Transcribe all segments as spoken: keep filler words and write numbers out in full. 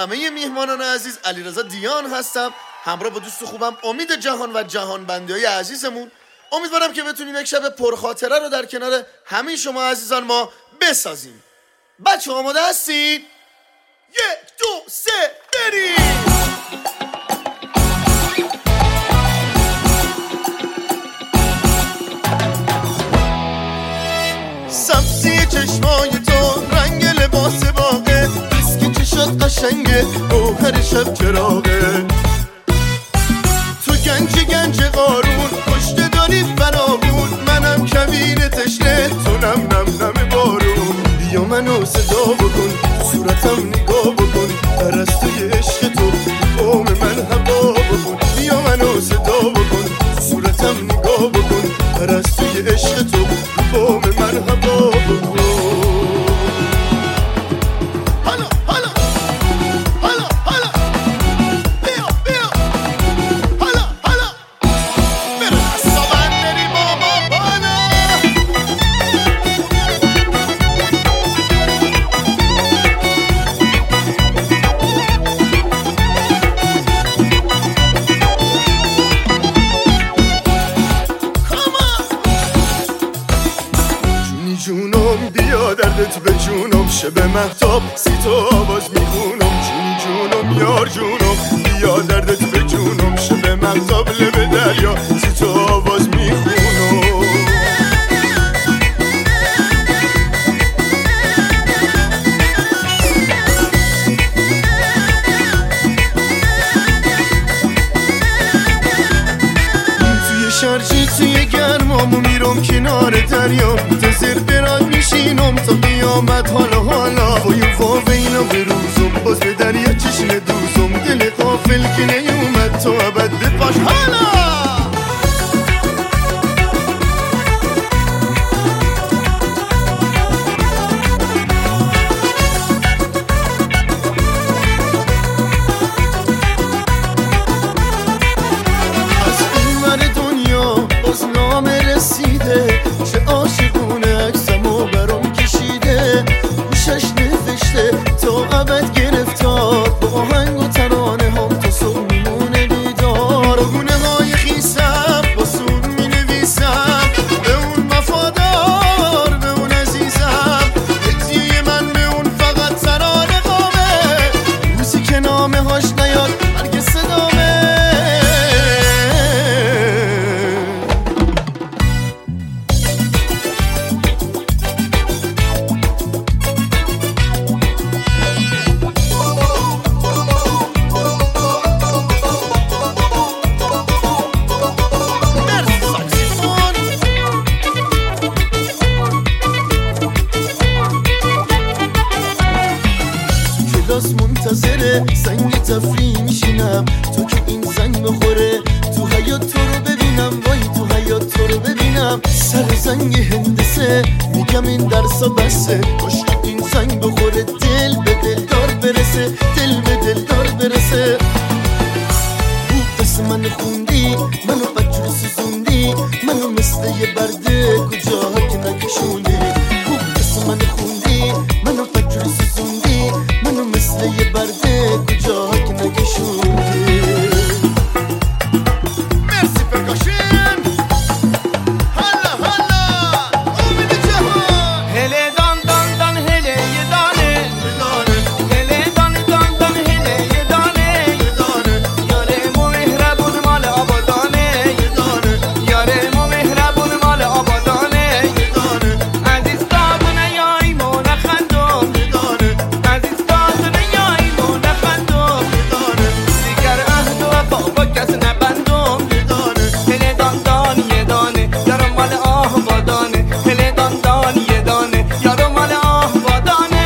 همه میهمانان عزیز، علیرضا دیان هستم، همراه با دوست خوبم امید جهان و جهان بندی‌های عزیزمون. امیدوارم که بتونیم یک شب پرخاطره رو در کنار همه شما عزیزان ما بسازیم. بچه آماده هستین؟ یک دو سه بریم! سبزی چشمای تو، رنگ لباس باغه، مسکی چشات قشنگه، گوهر شب چراغه. تو گنج گنج قارون، پشت داری فراغون، منم کویر تشنه، تو نم نم نم بارون. بیا منو صدا بکن، صورتم نگاه بکن، پرستوی عشق تو قوم من هوا بکن. بیا منو صدا بکن، صورتم نگاه بکن، پرستوی عشق تو قوم من هوا بکن. جونم بیا دردت به جونم، شب مهتاب سی تو آواز میخونم. جون جونم یار جونم بیا دردت به جونم، شب مهتاب لب دریا سی تو آواز میخونم. توی شرجی توی گرمامو میرم کنار دریا، منتظر برات میشینم تا قیامت. حالا حالا وای واوینا بروزم، باز به دریا چشم دوزم، دل غافل که نیومد تو ابد بپاش. حالا چه عاشقونه عکسمو برام کشیده، گوشش نوشته تا ابد گرفتار، با آهنگ و ترانه هم تا صبح میمونه بیدار. گونه های خیسم باسون مینویسم، به اون وفادار به اون عزیزم، هدیه من به اون فقط ترانه قامه، روزی که نامه هاش نیاد هرگز صدامه. منتظره زنگ تفریح میشینم، تو که این زنگ بخوره تو حیات تو رو ببینم، وای تو حیات تو رو ببینم. سر زنگ هندسه میگم این درسا بسه، کاش که این زنگ بخوره دل به دلدار برسه، دل به دلدار برسه. خوب دست من خوندی، منو بجور سوزوندی، منو مثل یه برده کجا که نکشوندی. خوب دست من خوندی، منو بجور سوزوندی، منو مثل یه برده کجا که نکشوندی. مرسی پرکاشن. حالا حالا امید جهان. هله دان دان دان هله یه دانه هله دان دان دان هله یه دانه یاره مو مهربون مال آبادانه، یاره مو مهربون مال آبادانه. عزیز دادونه یای مو نخندم، عزیز دادونه یای مو نخندم، دیگر عهد و وفا با کس نبندم. هله دان دان یه دانه یاره مال آبادانه، هله دان دان یه دانه یاره مال آبادانه.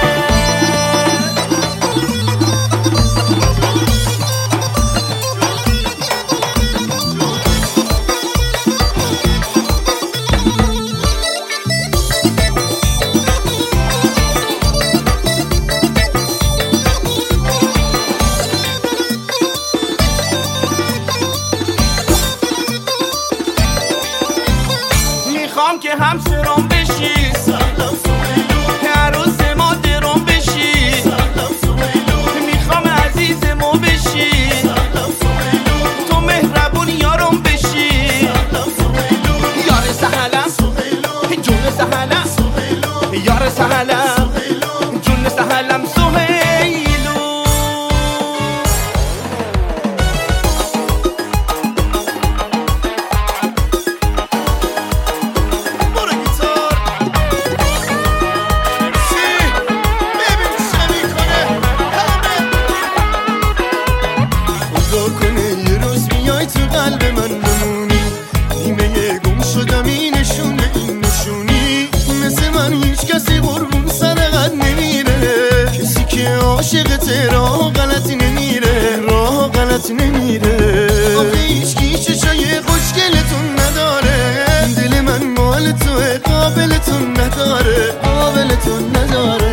میخوام که همسرم بشی، که عروس ما درم بشی. نگاه کنه یه روز میای تو قلب من بمونی. نیمه گم شدم این نشونه این نشونی. مثل من هیچ کسی قربون سرقت نمیره. کسی که عاشقته راه غلط نمیره، راه غلط نمیره. آخه هیچکی چشای خوشگلتون نداره. دل من مال توه قابلتون نداره، قابلتون نداره.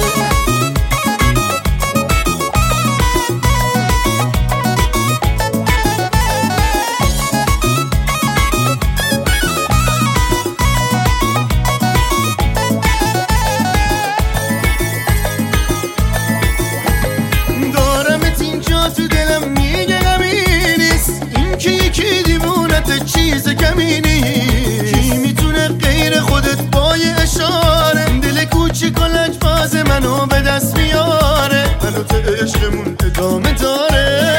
تو دلم میگه غمی نیست، این که یکی دیوونت چیز کمی نیست. کی میتونه غیر خودت با یه اشاره دل کوچیک و لجباز منو به دست بیاره؟ منو تو عشقمون ادامه داره.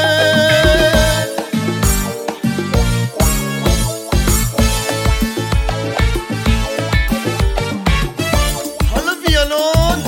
حالا ویالون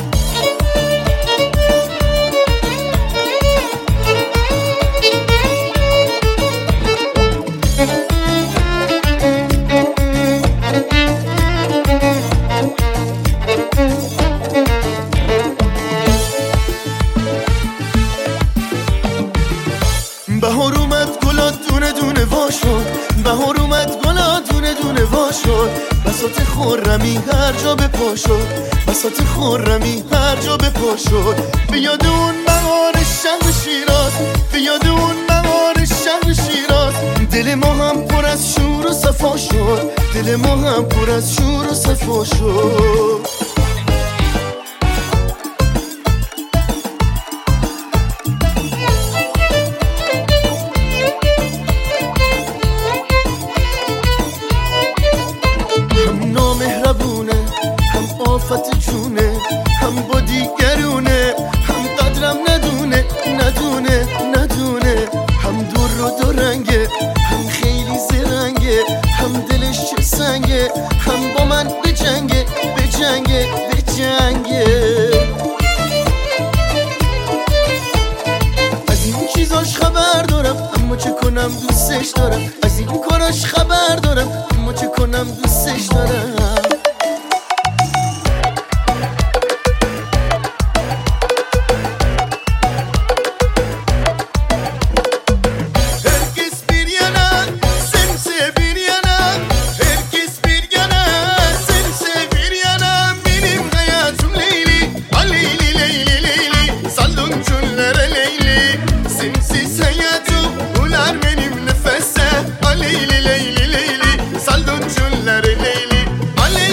بهار اومد گلا دونه دونه وا شد، بهار اومد گلا دونه دونه وا شد. بساط خرمی هر جا به پا شد، بساط خرمی هر جا به پا شد. به یاد اون بهار شهر شیراز، به یاد اون بهار شهر شیراز. دل ما هم پر از شور و صفا شد، دل ما هم پر از شور و صفا شد. آفت جونه هم با دیگرونه، هم قدرم ندونه ندونه ندونه. هم دور رو دو رنگه، هم خیلی زرنگه، هم دلش چه سنگه. هم با من به جنگه به جنگه به جنگه. از این چیزاش خبر دارم اما چه کنم دوستش دارم. از این کاراش خبر دارم اما چه کنم دوستش دارم. Leyli leyli leyli saldın çölleri leyli.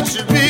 عاشقی